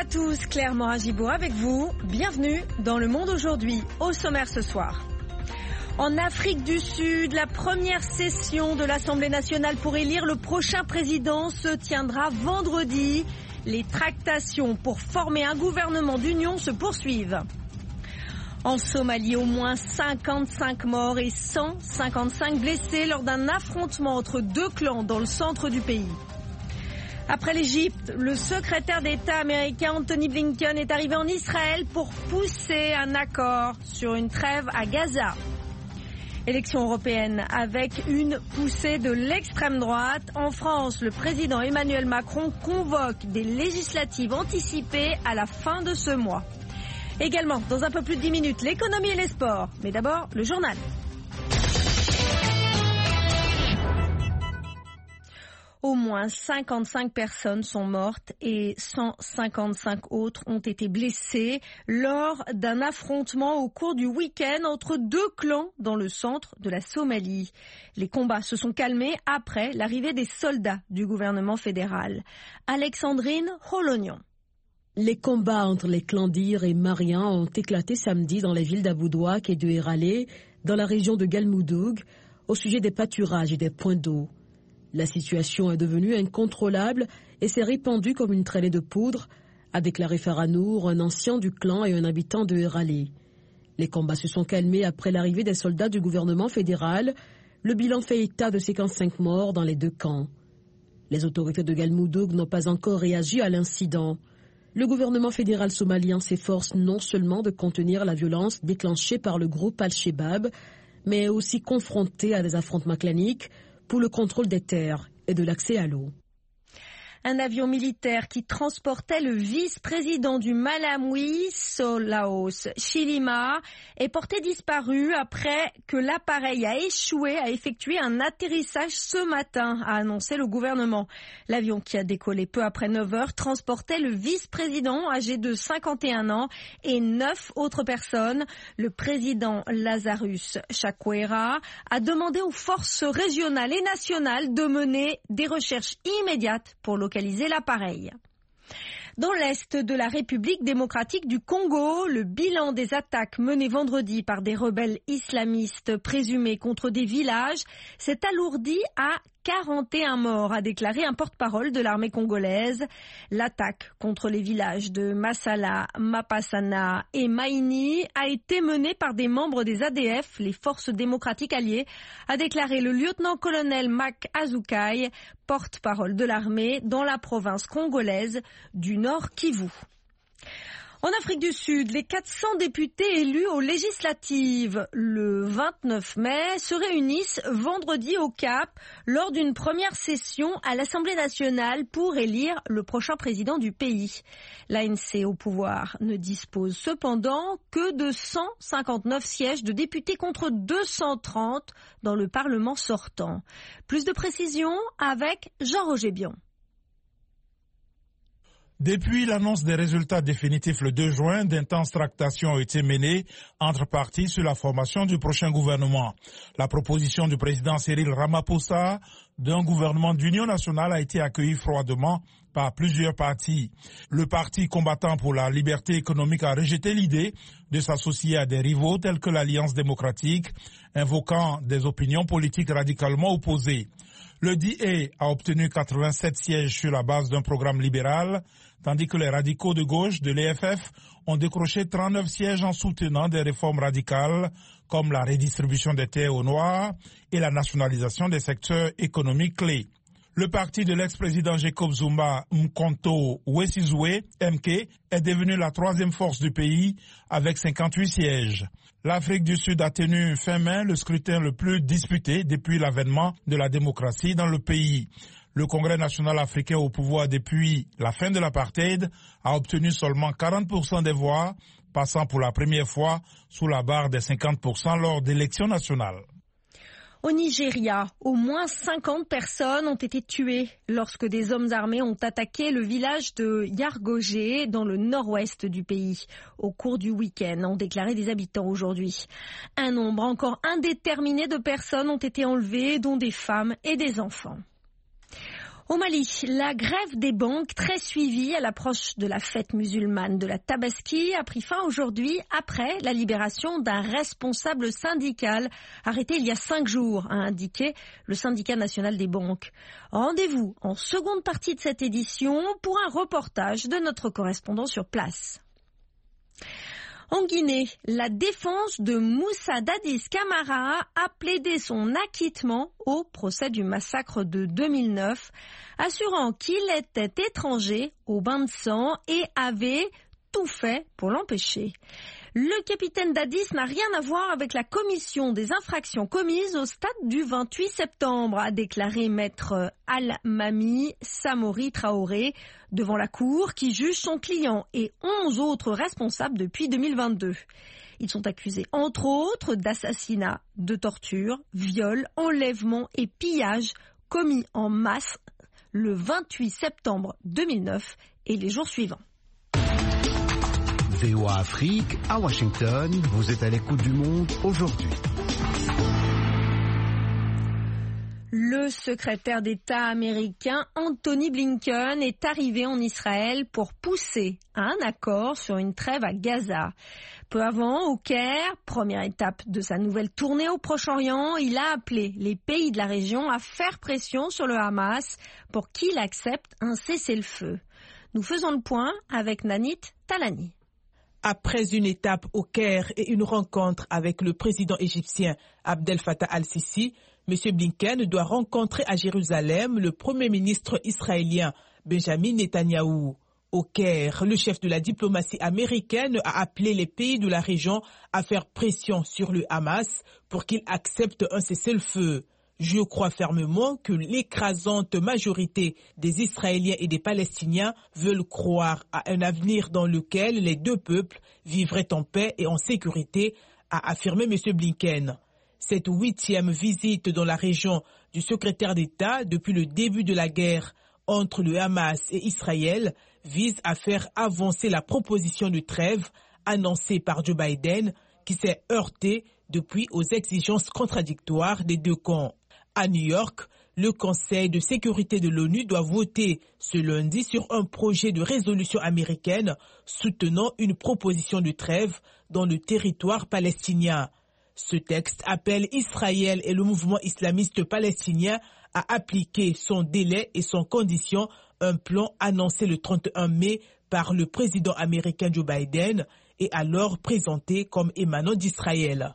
tous, Claire Moragibo avec vous. Bienvenue dans Le Monde aujourd'hui, au sommaire ce soir. En Afrique du Sud, la première session de l'Assemblée nationale pour élire le prochain président se tiendra vendredi. Les tractations pour former un gouvernement d'union se poursuivent. En Somalie, au moins 55 morts et 155 blessés lors d'un affrontement entre deux clans dans le centre du pays. Après l'Égypte, le secrétaire d'État américain Anthony Blinken est arrivé en Israël pour pousser un accord sur une trêve à Gaza. Élection européenne avec une poussée de l'extrême droite. En France, le président Emmanuel Macron convoque des législatives anticipées à la fin de ce mois. Également, dans un peu plus de 10 minutes, l'économie et les sports. Mais d'abord, le journal. Au moins 55 personnes sont mortes et 155 autres ont été blessées lors d'un affrontement au cours du week-end entre deux clans dans le centre de la Somalie. Les combats se sont calmés après l'arrivée des soldats du gouvernement fédéral. Alexandrine Holognon. Les combats entre les clans d'Ir et Marian ont éclaté samedi dans les villes d'Aboudouak et de Eralé, dans la région de Galmoudoug, au sujet des pâturages et des points d'eau. La situation est devenue incontrôlable et s'est répandue comme une traînée de poudre, a déclaré Faranour, un ancien du clan et un habitant de Eralé. Les combats se sont calmés après l'arrivée des soldats du gouvernement fédéral. Le bilan fait état de 55 morts dans les deux camps. Les autorités de Galmoudoug n'ont pas encore réagi à l'incident. Le gouvernement fédéral somalien s'efforce non seulement de contenir la violence déclenchée par le groupe Al-Shabaab, mais aussi confronté à des affrontements claniques pour le contrôle des terres et de l'accès à l'eau. Un avion militaire qui transportait le vice-président du Malawi, Solaos Chilima, est porté disparu après que l'appareil a échoué à effectuer un atterrissage ce matin, a annoncé le gouvernement. L'avion qui a décollé peu après 9h transportait le vice-président âgé de 51 ans et 9 autres personnes. Le président Lazarus Chakwera a demandé aux forces régionales et nationales de mener des recherches immédiates pour localiser l'appareil. Dans l'est de la République démocratique du Congo, le bilan des attaques menées vendredi par des rebelles islamistes présumés contre des villages s'est alourdi à 41 morts, a déclaré un porte-parole de l'armée congolaise. L'attaque contre les villages de Massala, Mapasana et Maïni a été menée par des membres des ADF, les forces démocratiques alliées, a déclaré le lieutenant-colonel Mak Azukai, porte-parole de l'armée dans la province congolaise du Nord Kivu. En Afrique du Sud, les 400 députés élus aux législatives le 29 mai se réunissent vendredi au Cap lors d'une première session à l'Assemblée nationale pour élire le prochain président du pays. L'ANC au pouvoir ne dispose cependant que de 159 sièges de députés contre 230 dans le Parlement sortant. Plus de précisions avec Jean-Roger Bion. Depuis l'annonce des résultats définitifs le 2 juin, d'intenses tractations ont été menées entre partis sur la formation du prochain gouvernement. La proposition du président Cyril Ramaphosa d'un gouvernement d'union nationale a été accueillie froidement par plusieurs partis. Le parti combattant pour la liberté économique a rejeté l'idée de s'associer à des rivaux tels que l'Alliance démocratique, invoquant des opinions politiques radicalement opposées. Le DA a obtenu 87 sièges sur la base d'un programme libéral, tandis que les radicaux de gauche de l'EFF ont décroché 39 sièges en soutenant des réformes radicales comme la redistribution des terres aux Noirs et la nationalisation des secteurs économiques clés. Le parti de l'ex-président Jacob Zuma Mkonto Wesizwe, MK, est devenu la troisième force du pays avec 58 sièges. L'Afrique du Sud a tenu fin mai le scrutin le plus disputé depuis l'avènement de la démocratie dans le pays. Le Congrès national africain au pouvoir depuis la fin de l'apartheid a obtenu seulement 40% des voix, passant pour la première fois sous la barre des 50% lors d'élections nationales. Au Nigeria, au moins 50 personnes ont été tuées lorsque des hommes armés ont attaqué le village de Yargogé dans le nord-ouest du pays au cours du week-end, ont déclaré des habitants aujourd'hui. Un nombre encore indéterminé de personnes ont été enlevées, dont des femmes et des enfants. Au Mali, la grève des banques, très suivie à l'approche de la fête musulmane de la Tabaski, a pris fin aujourd'hui après la libération d'un responsable syndical arrêté il y a 5 jours, a indiqué le syndicat national des banques. Rendez-vous en seconde partie de cette édition pour un reportage de notre correspondant sur place. En Guinée, la défense de Moussa Dadis Camara a plaidé son acquittement au procès du massacre de 2009, assurant qu'il était étranger au bain de sang et avait tout fait pour l'empêcher. Le capitaine Dadis n'a rien à voir avec la commission des infractions commises au stade du 28 septembre, a déclaré maître Al-Mami Samori Traoré devant la cour qui juge son client et 11 autres responsables depuis 2022. Ils sont accusés entre autres d'assassinat, de torture, viol, enlèvement et pillage commis en masse le 28 septembre 2009 et les jours suivants. VOA Afrique, à Washington, vous êtes à l'écoute du monde aujourd'hui. Le secrétaire d'État américain Anthony Blinken est arrivé en Israël pour pousser à un accord sur une trêve à Gaza. Peu avant, au Caire, première étape de sa nouvelle tournée au Proche-Orient, il a appelé les pays de la région à faire pression sur le Hamas pour qu'il accepte un cessez-le-feu. Nous faisons le point avec Nanit Talani. Après une étape au Caire et une rencontre avec le président égyptien Abdel Fattah al-Sisi, M. Blinken doit rencontrer à Jérusalem le premier ministre israélien Benjamin Netanyahou. Au Caire, le chef de la diplomatie américaine a appelé les pays de la région à faire pression sur le Hamas pour qu'il accepte un cessez-le-feu. Je crois fermement que l'écrasante majorité des Israéliens et des Palestiniens veulent croire à un avenir dans lequel les deux peuples vivraient en paix et en sécurité, a affirmé M. Blinken. Cette 8e visite dans la région du secrétaire d'État depuis le début de la guerre entre le Hamas et Israël vise à faire avancer la proposition de trêve annoncée par Joe Biden qui s'est heurtée depuis aux exigences contradictoires des deux camps. À New York, le Conseil de sécurité de l'ONU doit voter ce lundi sur un projet de résolution américaine soutenant une proposition de trêve dans le territoire palestinien. Ce texte appelle Israël et le mouvement islamiste palestinien à appliquer sans délai et sans condition un plan annoncé le 31 mai par le président américain Joe Biden et alors présenté comme émanant d'Israël.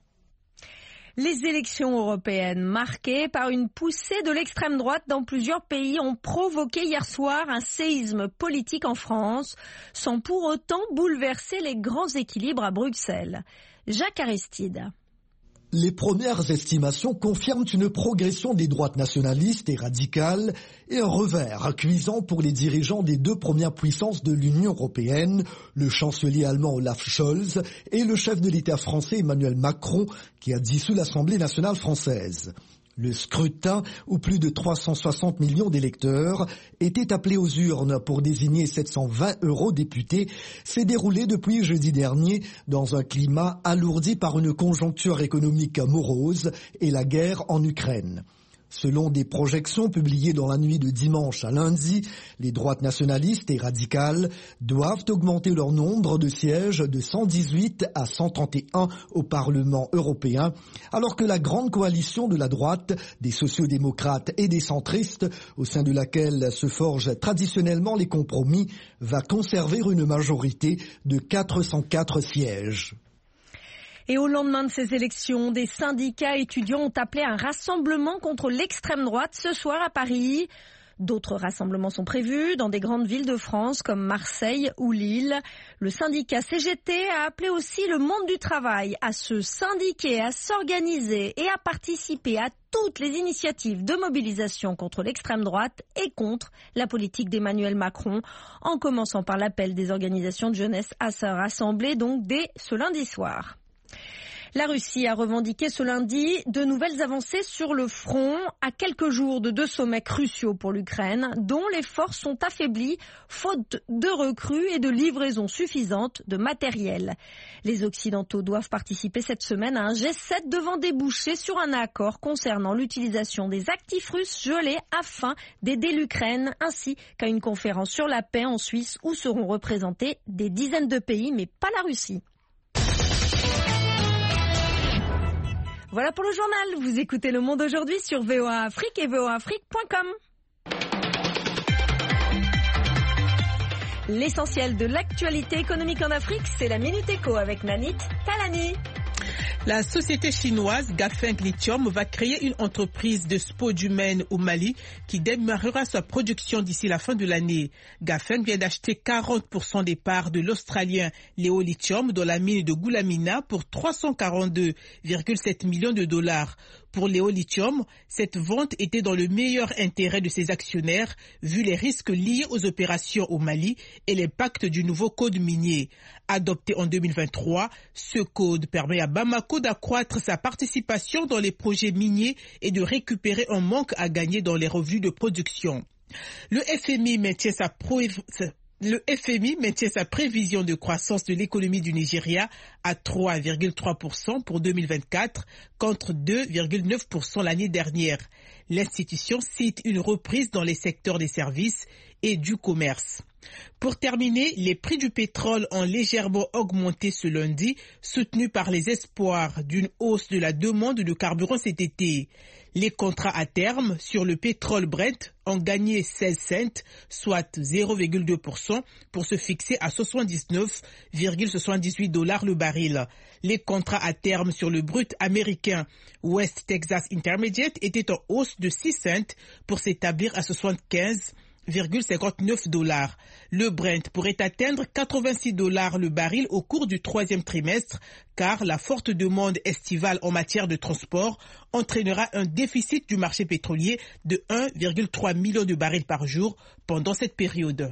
Les élections européennes marquées par une poussée de l'extrême droite dans plusieurs pays ont provoqué hier soir un séisme politique en France, sans pour autant bouleverser les grands équilibres à Bruxelles. Jacques Aristide. Les premières estimations confirment une progression des droites nationalistes et radicales et un revers cuisant pour les dirigeants des deux premières puissances de l'Union européenne, le chancelier allemand Olaf Scholz et le chef de l'État français Emmanuel Macron, qui a dissous l'Assemblée nationale française. Le scrutin, où plus de 360 millions d'électeurs étaient appelés aux urnes pour désigner 720 eurodéputés, s'est déroulé depuis jeudi dernier dans un climat alourdi par une conjoncture économique morose et la guerre en Ukraine. Selon des projections publiées dans la nuit de dimanche à lundi, les droites nationalistes et radicales doivent augmenter leur nombre de sièges de 118 à 131 au Parlement européen, alors que la grande coalition de la droite, des sociodémocrates et des centristes, au sein de laquelle se forgent traditionnellement les compromis, va conserver une majorité de 404 sièges. Et au lendemain de ces élections, des syndicats étudiants ont appelé un rassemblement contre l'extrême droite ce soir à Paris. D'autres rassemblements sont prévus dans des grandes villes de France comme Marseille ou Lille. Le syndicat CGT a appelé aussi le monde du travail à se syndiquer, à s'organiser et à participer à toutes les initiatives de mobilisation contre l'extrême droite et contre la politique d'Emmanuel Macron, en commençant par l'appel des organisations de jeunesse à se rassembler donc dès ce lundi soir. La Russie a revendiqué ce lundi de nouvelles avancées sur le front à quelques jours de 2 sommets cruciaux pour l'Ukraine, dont les forces sont affaiblies faute de recrues et de livraisons suffisantes de matériel. Les Occidentaux doivent participer cette semaine à un G7 devant déboucher sur un accord concernant l'utilisation des actifs russes gelés afin d'aider l'Ukraine, ainsi qu'à une conférence sur la paix en Suisse où seront représentés des dizaines de pays, mais pas la Russie. Voilà pour le journal. Vous écoutez Le Monde aujourd'hui sur VOA Afrique et voaafrique.com. L'essentiel de l'actualité économique en Afrique, c'est la Minute Éco avec Nanit Talani. La société chinoise Gafeng Lithium va créer une entreprise de spodumène au Mali qui démarrera sa production d'ici la fin de l'année. Gafeng vient d'acheter 40% des parts de l'Australien Leo Lithium dans la mine de Goulamina pour 342,7 millions de dollars. Pour Leo Lithium, cette vente était dans le meilleur intérêt de ses actionnaires, vu les risques liés aux opérations au Mali et l'impact du nouveau code minier. Adopté en 2023, ce code permet à Bamako d'accroître sa participation dans les projets miniers et de récupérer un manque à gagner dans les revenus de production. Le FMI maintient sa prévision de croissance de l'économie du Nigeria à 3,3% pour 2024 contre 2,9% l'année dernière. L'institution cite une reprise dans les secteurs des services et du commerce. Pour terminer, les prix du pétrole ont légèrement augmenté ce lundi, soutenus par les espoirs d'une hausse de la demande de carburant cet été. Les contrats à terme sur le pétrole Brent ont gagné 16 cents, soit 0,2%, pour se fixer à 79,78 $ le baril. Les contrats à terme sur le brut américain West Texas Intermediate étaient en hausse de 6 cents pour s'établir à 75,59 $. Le Brent pourrait atteindre 86 $ le baril au cours du 3e trimestre, car la forte demande estivale en matière de transport entraînera un déficit du marché pétrolier de 1,3 million de barils par jour pendant cette période.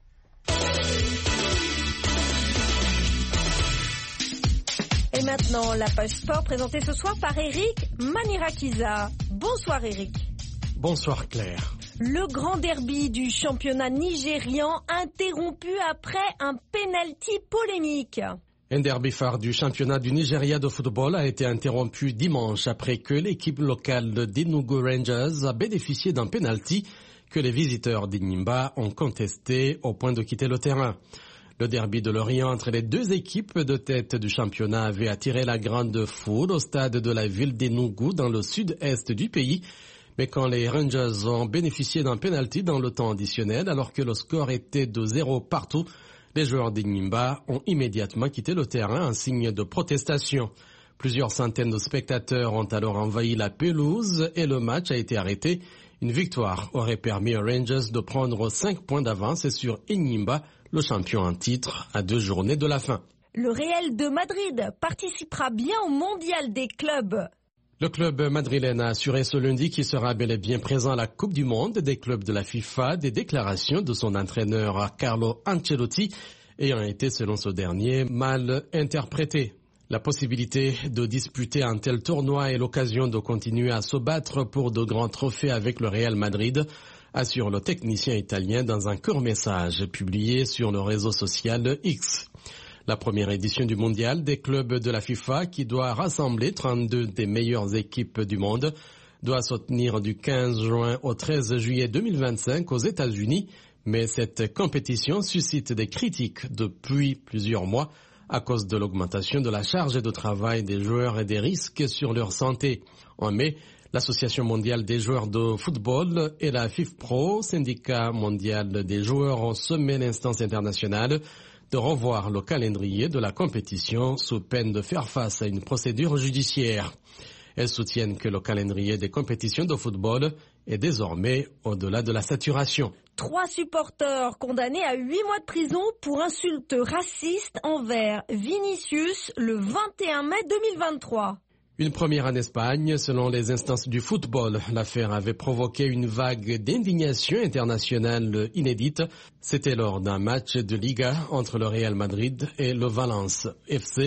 Et maintenant, la page sport présentée ce soir par Eric Manirakiza. Bonsoir Eric. Bonsoir Claire. Le grand derby du championnat nigérian interrompu après un penalty polémique. Un derby phare du championnat du Nigeria de football a été interrompu dimanche après que l'équipe locale d'Enugu Rangers a bénéficié d'un penalty que les visiteurs d'Enyimba ont contesté au point de quitter le terrain. Le derby de Lorient entre les deux équipes de tête du championnat avait attiré la grande foule au stade de la ville d'Enugu dans le sud-est du pays. Mais quand les Rangers ont bénéficié d'un penalty dans le temps additionnel, alors que le score était de 0 partout, les joueurs d'Enyimba ont immédiatement quitté le terrain en signe de protestation. Plusieurs centaines de spectateurs ont alors envahi la pelouse et le match a été arrêté. Une victoire aurait permis aux Rangers de prendre 5 points d'avance sur Enyimba, le champion en titre, à 2 journées de la fin. Le Real de Madrid participera bien au mondial des clubs. Le club madrilène a assuré ce lundi qu'il sera bel et bien présent à la Coupe du Monde des clubs de la FIFA, des déclarations de son entraîneur Carlo Ancelotti ayant été, selon ce dernier, mal interprétées. La possibilité de disputer un tel tournoi est l'occasion de continuer à se battre pour de grands trophées avec le Real Madrid, assure le technicien italien dans un court message publié sur le réseau social X. La première édition du mondial des clubs de la FIFA, qui doit rassembler 32 des meilleures équipes du monde, doit se tenir du 15 juin au 13 juillet 2025 aux États-Unis. Mais cette compétition suscite des critiques depuis plusieurs mois à cause de l'augmentation de la charge de travail des joueurs et des risques sur leur santé. En mai, l'Association mondiale des joueurs de football et la FIFPro, syndicat mondial des joueurs, ont sommé l'instance internationale de revoir le calendrier de la compétition sous peine de faire face à une procédure judiciaire. Elles soutiennent que le calendrier des compétitions de football est désormais au-delà de la saturation. 3 supporters condamnés à 8 mois de prison pour insultes racistes envers Vinicius le 21 mai 2023. Une première en Espagne, selon les instances du football. L'affaire avait provoqué une vague d'indignation internationale inédite. C'était lors d'un match de Liga entre le Real Madrid et le Valence FC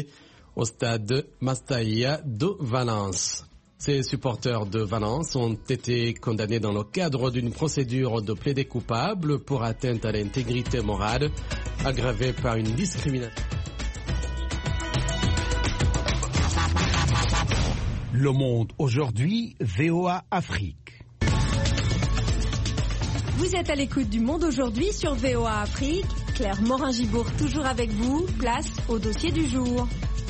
au stade Mastaya de Valence. Ces supporters de Valence ont été condamnés dans le cadre d'une procédure de plaidé coupable pour atteinte à l'intégrité morale aggravée par une discrimination. Le Monde aujourd'hui, VOA Afrique. Vous êtes à l'écoute du Monde aujourd'hui sur VOA Afrique. Claire Morin-Gibourg toujours avec vous. Place au dossier du jour.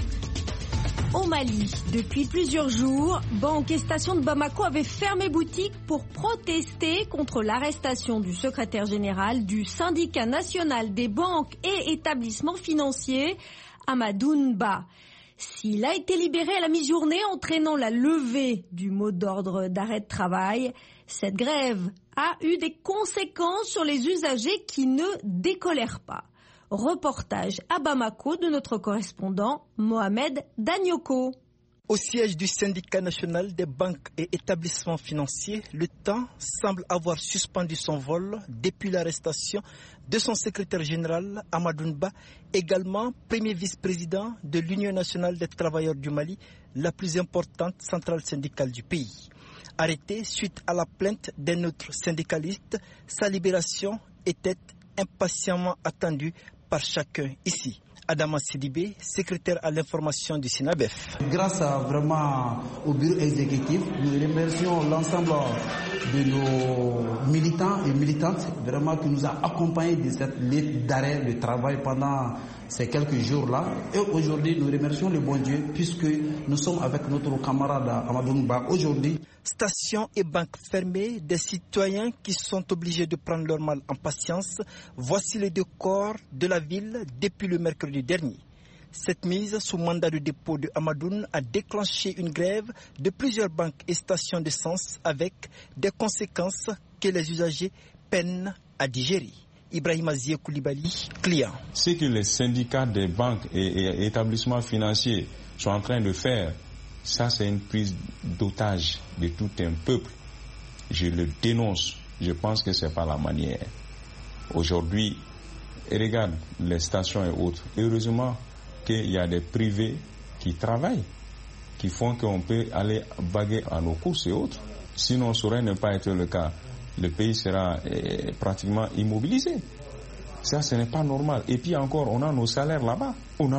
Au Mali, depuis plusieurs jours, banques et stations de Bamako avaient fermé boutique pour protester contre l'arrestation du secrétaire général du syndicat national des banques et établissements financiers, Amadou Ba. S'il a été libéré à la mi-journée, entraînant la levée du mot d'ordre d'arrêt de travail, cette grève a eu des conséquences sur les usagers qui ne décolèrent pas. Reportage à Bamako de notre correspondant Mohamed Danyoko. Au siège du syndicat national des banques et établissements financiers, le temps semble avoir suspendu son vol depuis l'arrestation de son secrétaire général Amadou Ba, également premier vice-président de l'Union nationale des travailleurs du Mali, la plus importante centrale syndicale du pays. Arrêté suite à la plainte d'un autre syndicaliste, sa libération était impatiemment attendue par chacun ici. Adama Sidibé, secrétaire à l'information du SINABEF. Grâce au bureau exécutif, nous remercions l'ensemble de nos militants et militantes vraiment qui nous a accompagnés de cette lutte d'arrêt de travail pendant ces quelques jours-là. Et aujourd'hui, nous remercions le bon Dieu puisque nous sommes avec notre camarade Amadou Ba aujourd'hui. Stations et banques fermées, des citoyens qui sont obligés de prendre leur mal en patience. Voici le décor de la ville depuis le mercredi dernier. Cette mise sous mandat de dépôt de Amadoun a déclenché une grève de plusieurs banques et stations d'essence avec des conséquences que les usagers peinent à digérer. Ibrahim Azié Koulibaly, client. Ce que les syndicats des banques et établissements financiers sont en train de faire, ça c'est une prise d'otage de tout un peuple. Je le dénonce. Je pense que c'est pas la manière. Aujourd'hui, regarde les stations et autres. Heureusement qu'il y a des privés qui travaillent, qui font qu'on peut aller baguer à nos courses et autres. Sinon, ça aurait ne pas être le cas. Le pays sera pratiquement immobilisé. Ça, ce n'est pas normal. Et puis encore, on a nos salaires là-bas.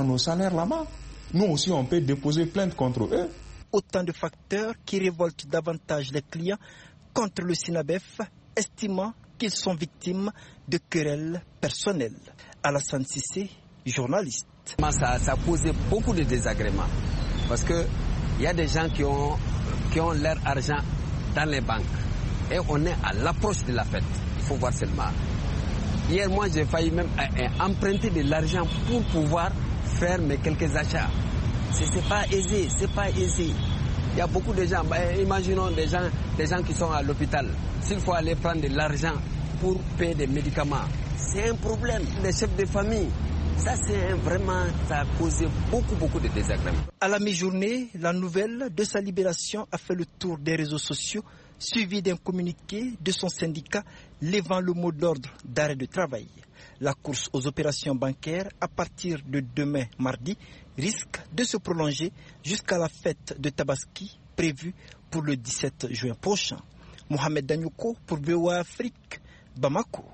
Nous aussi, on peut déposer plainte contre eux. Autant de facteurs qui révoltent davantage les clients contre le SINABEF, estimant qu'ils sont victimes de querelles personnelles. Alassane Sissé, journaliste. Ça a posé beaucoup de désagréments parce qu'il y a des gens qui ont leur argent dans les banques et on est à l'approche de la fête. Il faut voir seulement. Hier, moi, j'ai failli même emprunter de l'argent pour pouvoir faire mes quelques achats. C'est pas aisé. Il y a beaucoup de gens, imaginons des gens qui sont à l'hôpital. S'il faut aller prendre de l'argent pour payer des médicaments, c'est un problème. Les chefs de famille, ça a causé beaucoup de désagréments. À la mi-journée, la nouvelle de sa libération a fait le tour des réseaux sociaux, suivi d'un communiqué de son syndicat levant le mot d'ordre d'arrêt de travail. La course aux opérations bancaires à partir de demain mardi risque de se prolonger jusqu'à la fête de Tabaski prévue pour le 17 juin prochain. Mohamed Danyoko pour VOA Afrique, Bamako.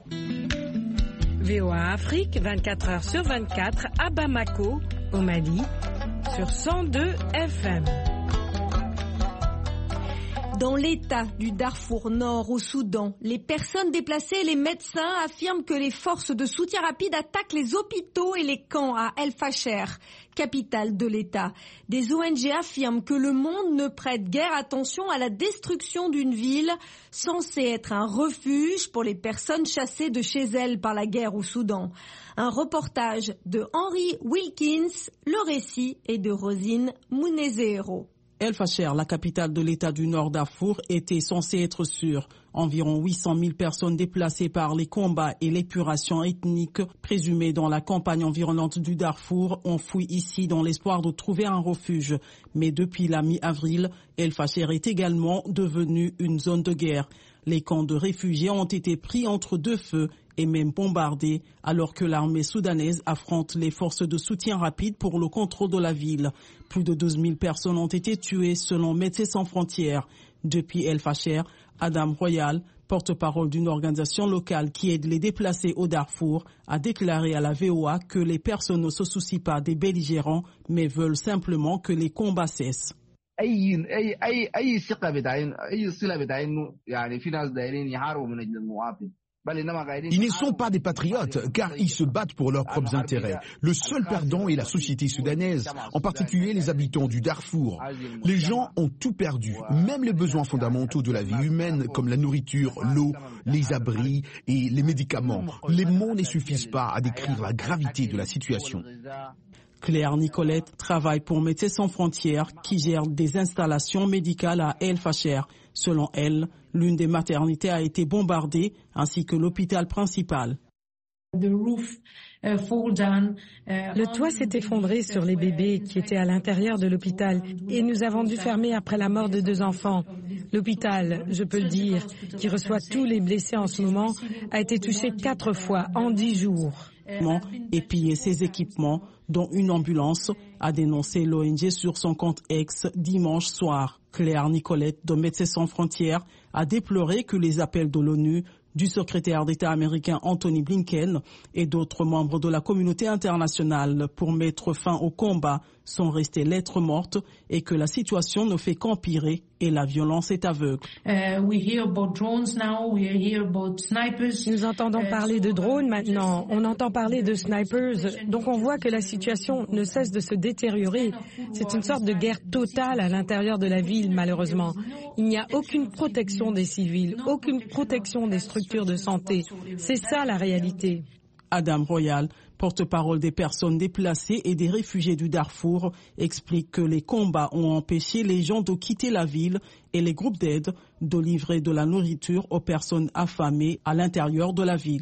VOA Afrique, 24 heures sur 24 à Bamako, au Mali, sur 102 FM. Dans l'état du Darfour Nord au Soudan, les personnes déplacées et les médecins affirment que les forces de soutien rapide attaquent les hôpitaux et les camps à El Fasher, capitale de l'État. Des ONG affirment que le monde ne prête guère attention à la destruction d'une ville censée être un refuge pour les personnes chassées de chez elles par la guerre au Soudan. Un reportage de Henry Wilkins, le récit est de Rosine Mounezero. El Fasher, la capitale de l'État du Nord Darfour, était censée être sûre. Environ 800 000 personnes déplacées par les combats et l'épuration ethnique présumées dans la campagne environnante du Darfour ont fui ici dans l'espoir de trouver un refuge. Mais depuis la mi-avril, El Fasher est également devenue une zone de guerre. Les camps de réfugiés ont été pris entre deux feux est même bombardée alors que l'armée soudanaise affronte les forces de soutien rapide pour le contrôle de la ville. Plus de 12 000 personnes ont été tuées selon Médecins sans frontières. Depuis El Fasher, Adam Royal, porte-parole d'une organisation locale qui aide les déplacés au Darfour, a déclaré à la VOA que les personnes ne se soucient pas des belligérants mais veulent simplement que les combats cessent. Ils ne sont pas des patriotes car ils se battent pour leurs propres intérêts. Le seul perdant est la société soudanaise, en particulier les habitants du Darfour. Les gens ont tout perdu, même les besoins fondamentaux de la vie humaine comme la nourriture, l'eau, les abris et les médicaments. Les mots ne suffisent pas à décrire la gravité de la situation. Claire Nicolette travaille pour Médecins sans frontières qui gère des installations médicales à El Fasher. Selon elle, l'une des maternités a été bombardée ainsi que l'hôpital principal. Le toit s'est effondré sur les bébés qui étaient à l'intérieur de l'hôpital et nous avons dû fermer après la mort de 2 enfants. L'hôpital, je peux le dire, qui reçoit tous les blessés en ce moment, a été touché 4 fois en 10 jours. Et piller ses équipements, dont une ambulance, a dénoncé l'ONG sur son compte X dimanche soir. Claire Nicolette de Médecins sans frontières a déploré que les appels de l'ONU, du secrétaire d'État américain Anthony Blinken et d'autres membres de la communauté internationale pour mettre fin au combat sont restés lettres mortes et que la situation ne fait qu'empirer et la violence est aveugle. Nous entendons parler de drones maintenant, on entend parler de snipers, donc on voit que la situation ne cesse de se détériorer. C'est une sorte de guerre totale à l'intérieur de la ville, malheureusement. Il n'y a aucune protection des civils, aucune protection des structures de santé. C'est ça la réalité. Adam Royal, porte-parole des personnes déplacées et des réfugiés du Darfour, explique que les combats ont empêché les gens de quitter la ville et les groupes d'aide de livrer de la nourriture aux personnes affamées à l'intérieur de la ville.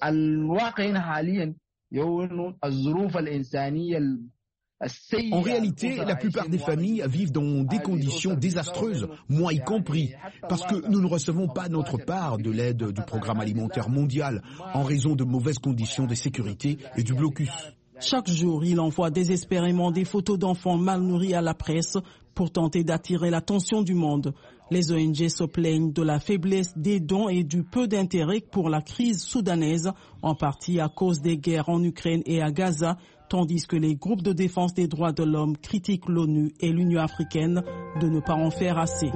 En réalité, la plupart des familles vivent dans des conditions désastreuses, moi y compris, parce que nous ne recevons pas notre part de l'aide du Programme alimentaire mondial en raison de mauvaises conditions de sécurité et du blocus. Chaque jour, il envoie désespérément des photos d'enfants mal nourris à la presse pour tenter d'attirer l'attention du monde. Les ONG se plaignent de la faiblesse des dons et du peu d'intérêt pour la crise soudanaise, en partie à cause des guerres en Ukraine et à Gaza, tandis que les groupes de défense des droits de l'homme critiquent l'ONU et l'Union africaine de ne pas en faire assez.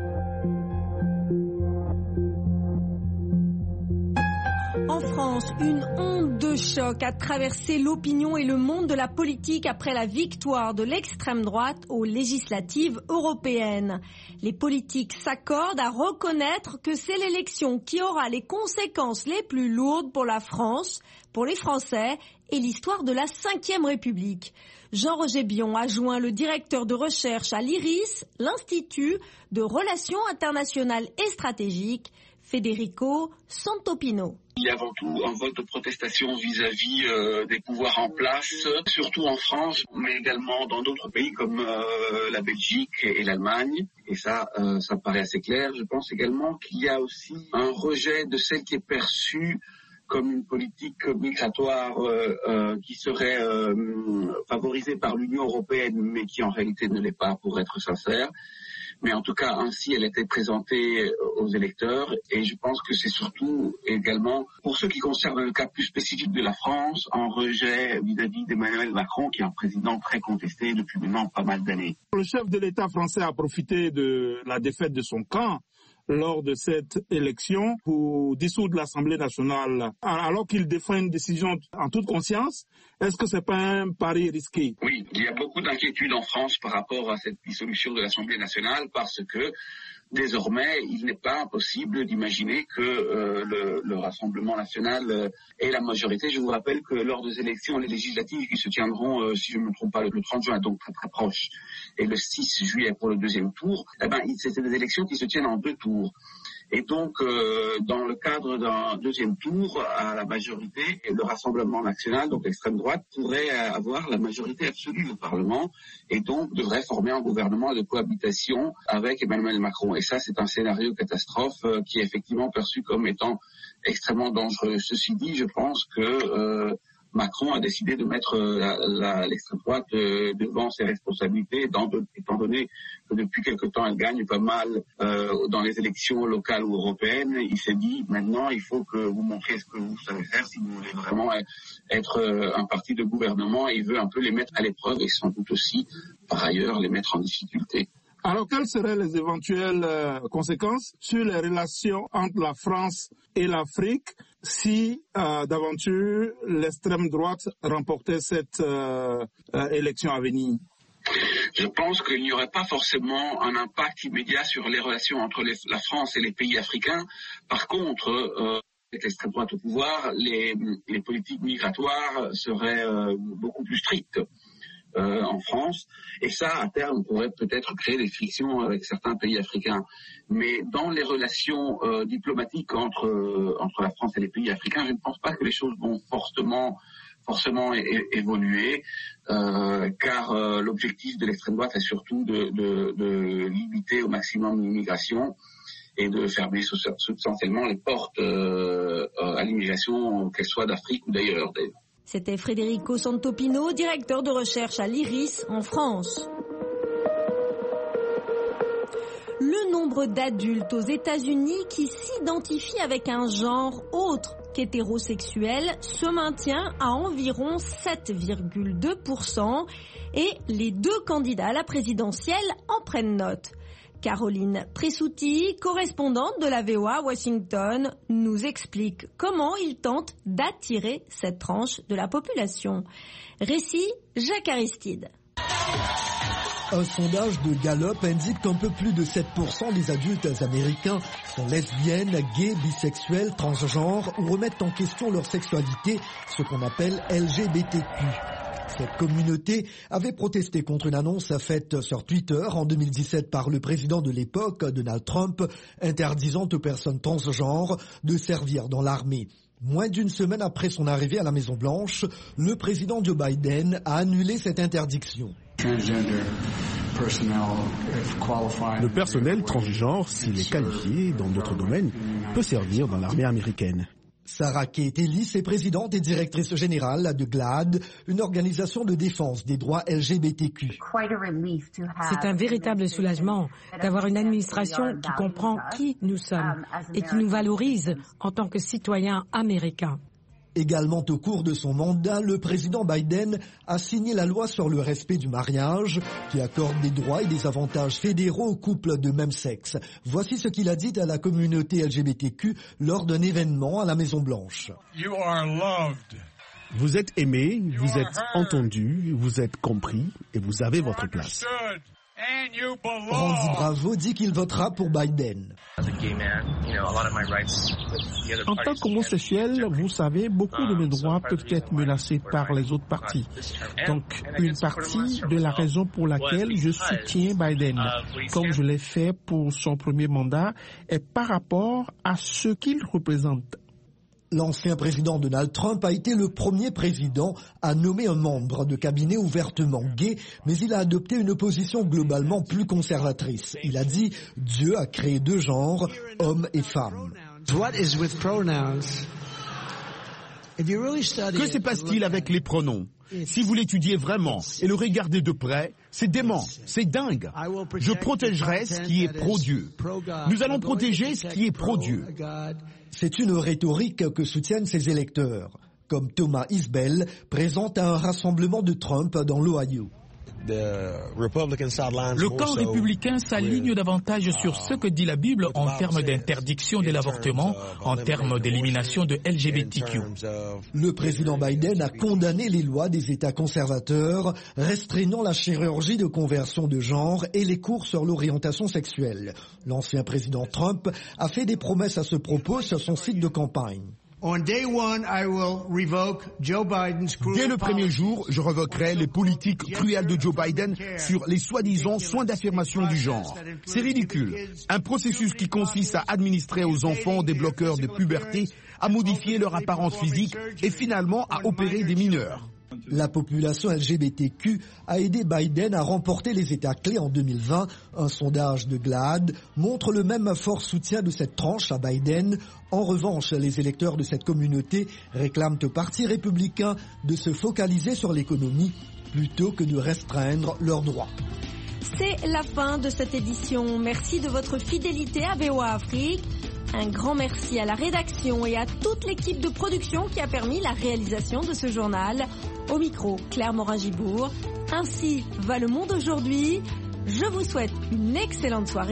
En France, une onde de choc a traversé l'opinion et le monde de la politique après la victoire de l'extrême droite aux législatives européennes. Les politiques s'accordent à reconnaître que c'est l'élection qui aura les conséquences les plus lourdes pour la France, pour les Français et l'histoire de la Ve République. Jean-Roger Bion a joint le directeur de recherche à l'IRIS, l'Institut de Relations internationales et stratégiques, Federico Santopino. Il y a avant tout un vote de protestation vis-à-vis des pouvoirs en place, surtout en France, mais également dans d'autres pays comme la Belgique et l'Allemagne. Et ça me paraît assez clair. Je pense également qu'il y a aussi un rejet de celle qui est perçue comme une politique migratoire qui serait favorisée par l'Union européenne, mais qui en réalité ne l'est pas, pour être sincère. Mais en tout cas, ainsi, elle a été présentée aux électeurs et je pense que c'est surtout également, pour ce qui concerne le cas plus spécifique de la France, un rejet vis-à-vis d'Emmanuel Macron, qui est un président très contesté depuis maintenant pas mal d'années. Le chef de l'État français a profité de la défaite de son camp lors de cette élection pour dissoudre l'Assemblée nationale, alors qu'il défend une décision en toute conscience. Est-ce que c'est pas un pari risqué? Oui, il y a beaucoup d'inquiétudes en France par rapport à cette dissolution de l'Assemblée nationale parce que désormais, il n'est pas impossible d'imaginer que le Rassemblement national ait la majorité. Je vous rappelle que lors des élections législatives qui se tiendront, si je ne me trompe pas, le 30 juin, donc très très proche, et le 6 juillet pour le deuxième tour, c'est des élections qui se tiennent en 2 tours. Et donc, dans le cadre d'un deuxième tour, à la majorité, le Rassemblement national, donc l'extrême droite, pourrait avoir la majorité absolue au Parlement et donc devrait former un gouvernement de cohabitation avec Emmanuel Macron. Et ça, c'est un scénario catastrophe qui est effectivement perçu comme étant extrêmement dangereux. Ceci dit, je pense que Macron a décidé de mettre l'extrême droite devant ses responsabilités, étant donné que depuis quelque temps elle gagne pas mal dans les élections locales ou européennes. Il s'est dit maintenant il faut que vous montriez ce que vous savez faire si vous voulez vraiment être un parti de gouvernement, et il veut un peu les mettre à l'épreuve et sans doute aussi par ailleurs les mettre en difficulté. Alors, quelles seraient les éventuelles conséquences sur les relations entre la France et l'Afrique si, d'aventure, l'extrême droite remportait cette élection à venir? Je pense qu'il n'y aurait pas forcément un impact immédiat sur les relations entre la France et les pays africains. Par contre, avec l'extrême droite au pouvoir, les politiques migratoires seraient beaucoup plus strictes. En France, et ça, à terme, pourrait peut-être créer des frictions avec certains pays africains. Mais dans les relations diplomatiques entre la France et les pays africains, je ne pense pas que les choses vont forcément évoluer, car l'objectif de l'extrême droite est surtout de limiter au maximum l'immigration et de fermer substantiellement les portes à l'immigration, qu'elle soit d'Afrique ou d'ailleurs. C'était Federico Santopino, directeur de recherche à l'IRIS en France. Le nombre d'adultes aux États-Unis qui s'identifient avec un genre autre qu'hétérosexuel se maintient à environ 7,2% et les deux candidats à la présidentielle en prennent note. Caroline Pressouti, correspondante de la VOA à Washington, nous explique comment il tente d'attirer cette tranche de la population. Récit Jacques Aristide. Un sondage de Gallup indique qu'un peu plus de 7% des adultes américains sont lesbiennes, gays, bisexuels, transgenres ou remettent en question leur sexualité, ce qu'on appelle LGBTQ. Cette communauté avait protesté contre une annonce faite sur Twitter en 2017 par le président de l'époque, Donald Trump, interdisant aux personnes transgenres de servir dans l'armée. Moins d'une semaine après son arrivée à la Maison-Blanche, le président Joe Biden a annulé cette interdiction. Le personnel transgenre, s'il est qualifié dans notre domaine, peut servir dans l'armée américaine. Sarah Kate Ellis est présidente et directrice générale de GLAAD, une organisation de défense des droits LGBTQ. C'est un véritable soulagement d'avoir une administration qui comprend qui nous sommes et qui nous valorise en tant que citoyens américains. Également au cours de son mandat, le président Biden a signé la loi sur le respect du mariage qui accorde des droits et des avantages fédéraux aux couples de même sexe. Voici ce qu'il a dit à la communauté LGBTQ lors d'un événement à la Maison-Blanche. Vous êtes aimé, vous êtes entendu, vous êtes compris et vous avez votre place. Randy Bravo dit qu'il votera pour Biden. En tant qu'homosexuel, vous savez, beaucoup de mes droits peuvent être menacés par les autres partis. Donc, une partie de la raison pour laquelle je soutiens Biden, comme je l'ai fait pour son premier mandat, est par rapport à ce qu'il représente. L'ancien président Donald Trump a été le premier président à nommer un membre de cabinet ouvertement gay, mais il a adopté une position globalement plus conservatrice. Il a dit « Dieu a créé deux genres, hommes et femmes ». Que se passe-t-il avec les pronoms? Si vous l'étudiez vraiment et le regardez de près, c'est dément, c'est dingue. Je protégerai ce qui est pro-Dieu. Nous allons protéger ce qui est pro-Dieu. C'est une rhétorique que soutiennent ses électeurs, comme Thomas Isbell, présent à un rassemblement de Trump dans l'Ohio. Le camp républicain s'aligne davantage sur ce que dit la Bible en termes d'interdiction de l'avortement, en termes d'élimination de LGBTQ. Le président Biden a condamné les lois des États conservateurs restreignant la chirurgie de conversion de genre et les cours sur l'orientation sexuelle. L'ancien président Trump a fait des promesses à ce propos sur son site de campagne. Dès le premier jour, je révoquerai les politiques cruelles de Joe Biden sur les soi-disant soins d'affirmation du genre. C'est ridicule. Un processus qui consiste à administrer aux enfants des bloqueurs de puberté, à modifier leur apparence physique et finalement à opérer des mineurs. La population LGBTQ a aidé Biden à remporter les États clés en 2020. Un sondage de GLAAD montre le même fort soutien de cette tranche à Biden. En revanche, les électeurs de cette communauté réclament au Parti républicain de se focaliser sur l'économie plutôt que de restreindre leurs droits. C'est la fin de cette édition. Merci de votre fidélité à VOA Afrique. Un grand merci à la rédaction et à toute l'équipe de production qui a permis la réalisation de ce journal. Au micro, Claire Morin-Gibourg. Ainsi va le monde aujourd'hui. Je vous souhaite une excellente soirée.